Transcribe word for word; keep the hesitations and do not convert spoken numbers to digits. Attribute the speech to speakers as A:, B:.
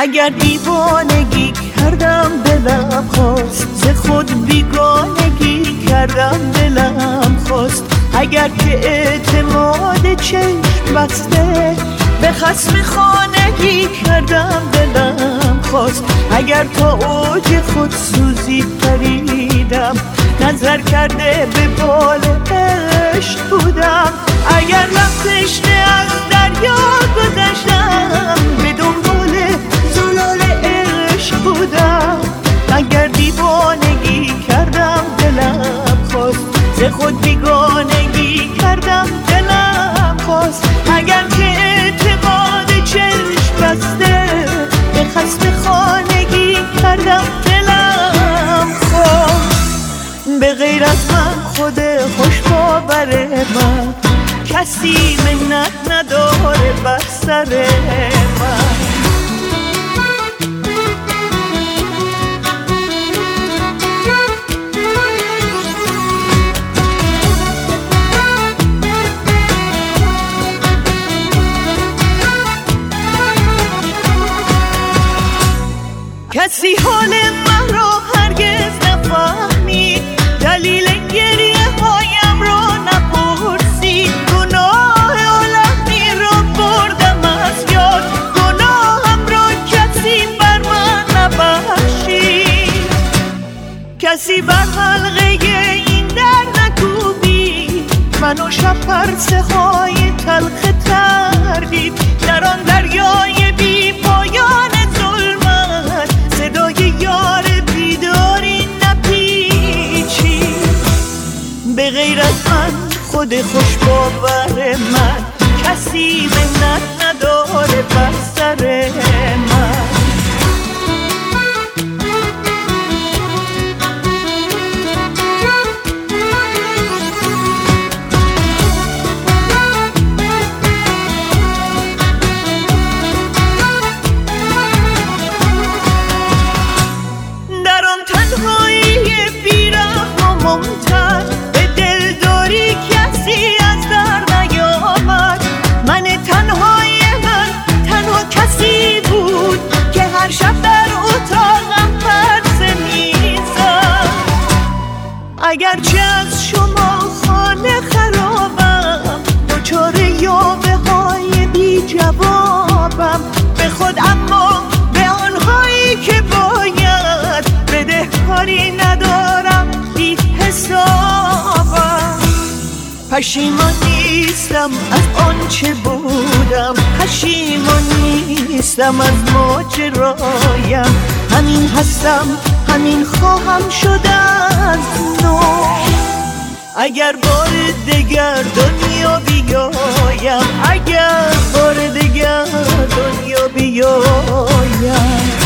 A: اگر دیوانگی کردم دلم خواست، ز خود بیگانگی کردم دلم خواست. اگر که اعتماد چشم بسته به خصم خانگی کردم دلم خواست. اگر تا اوج خود سوزی پریدم نظر کرده به بال عشق بودم. اگر رفتش نه از دریا گذشتم به دنبال زلال عشق بودم. اگر دیوانگی کردم دلم خواست، ز خود بیگانگی کردم دلم خواست. اگر که اعتماد چشم بسته به خصم خانگی کردم دلم خواست. به غیر از من خود خوش باور من کسی منت نداره بر سر من. کسی حال من را هرگز نفهمید، دلیل گریه هایم را نپرسید. گناه عالمی را بردم از یاد، گناهم را کسی بر من نبخشید. کسی بر حلقه این در نکوبید، من و شب پرسه های تلخ تردید. در آن دریای بی پایان صدای یار بیداری نپیچی. به غیر از من خود خوش باور من کسی منت نداره بر سر من. اگرچه از شما خانه خرابم، دچار یاوه های بی جوابم به خود، اما به آنهایی که باید بدهکاری ندارم بی حسابم. پشیمان نیستم از آنچه بودم، پشیمان نیستم از ماجرایم. همین هستم همین خواهم شد از نو. اگر بار دگر دنیا بیایم، اگر بار دگر دنیا بیایم